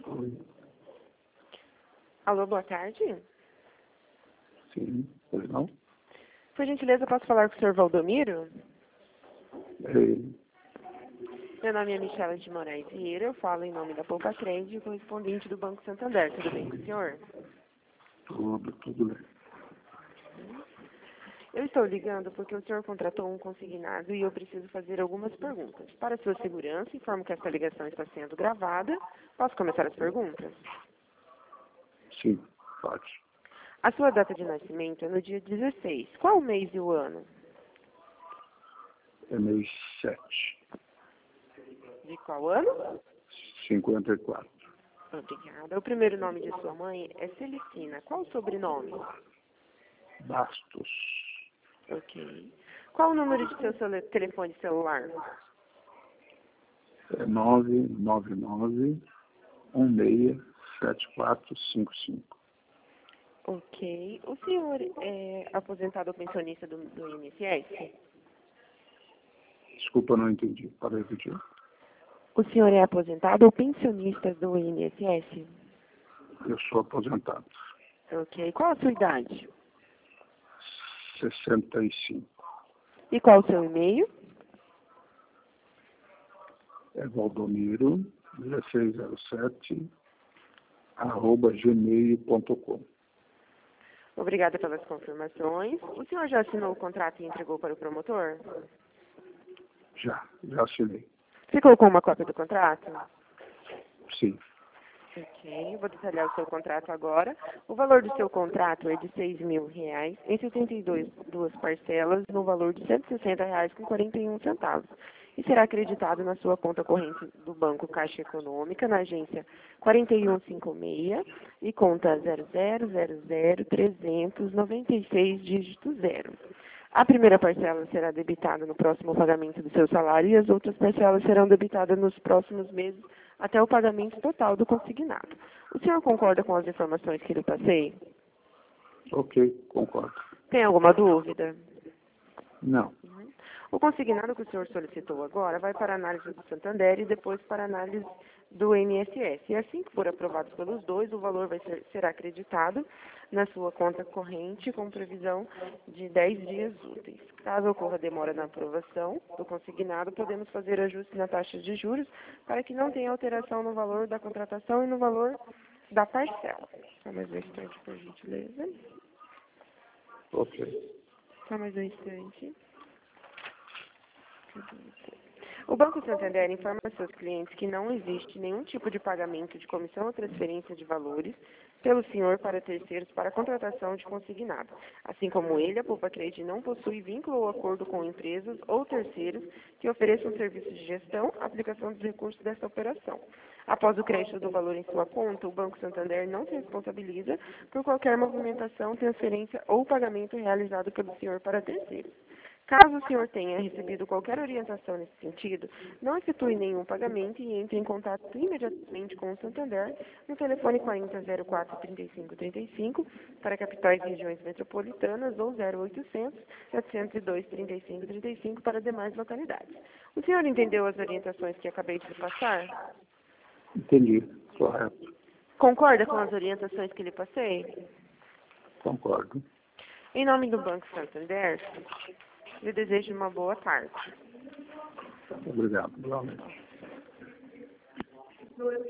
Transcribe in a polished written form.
Oi. Alô, boa tarde. Sim, pois não? Por gentileza, posso falar com o senhor Valdomiro? Ei, Meu nome é Michela de Moraes Vieira, eu falo em nome da Poupa Crédito, correspondente do Banco Santander. Tudo bem com o senhor? tudo bem. Eu estou ligando porque o senhor contratou um consignado e eu preciso fazer algumas perguntas. Para sua segurança, informo que esta ligação está sendo gravada. Posso começar as perguntas? Sim, pode. A sua data de nascimento é no dia 16. Qual o mês e o ano? É mês 7, De qual ano? 54. Obrigada. O primeiro nome de sua mãe é Celicina. Qual o sobrenome? Bastos. Ok. Qual o número de seu telefone celular? É 999-167455. Ok. O senhor é aposentado ou pensionista do INSS? Desculpa, não entendi. Pode repetir? O senhor é aposentado ou pensionista do INSS? Eu sou aposentado. Ok. Qual a sua idade? 65. E qual o seu e-mail? É Valdomiro 1607 @gmail.com. Obrigada pelas confirmações. O senhor já assinou o contrato e entregou para o promotor? Já assinei. Ficou com uma cópia do contrato? Sim. Ok, vou detalhar o seu contrato agora. O valor do seu contrato é de R$ 6.000, em 72 parcelas, no valor de R$ 160,41. E será acreditado na sua conta corrente do Banco Caixa Econômica, na agência 4156 e conta 000396, dígito 0. A primeira parcela será debitada no próximo pagamento do seu salário e as outras parcelas serão debitadas nos próximos meses até o pagamento total do consignado. O senhor concorda com as informações que lhe passei? Ok, concordo. Tem alguma dúvida? Não. O consignado que o senhor solicitou agora vai para a análise do Santander e depois para a análise do INSS. E assim que for aprovado pelos dois, o valor será acreditado na sua conta corrente com previsão de 10 dias úteis. Caso ocorra demora na aprovação do consignado, podemos fazer ajuste na taxa de juros para que não tenha alteração no valor da contratação e no valor da parcela. Só mais um instante, por gentileza. Ok. Só mais um instante. O Banco Santander informa a seus clientes que não existe nenhum tipo de pagamento de comissão ou transferência de valores pelo senhor para terceiros para a contratação de consignado. Assim como ele, a Poupa Crédito não possui vínculo ou acordo com empresas ou terceiros que ofereçam serviços de gestão, aplicação dos recursos desta operação. Após o crédito do valor em sua conta, o Banco Santander não se responsabiliza por qualquer movimentação, transferência ou pagamento realizado pelo senhor para terceiros. Caso o senhor tenha recebido qualquer orientação nesse sentido, não efetue nenhum pagamento e entre em contato imediatamente com o Santander no telefone 4004-3535 para capitais e regiões metropolitanas ou 0800-702-3535 para demais localidades. O senhor entendeu as orientações que acabei de lhe passar? Entendi. Correto. Concorda com as orientações que lhe passei? Concordo. Em nome do Banco Santander, eu desejo uma boa tarde. Obrigado. Igualmente.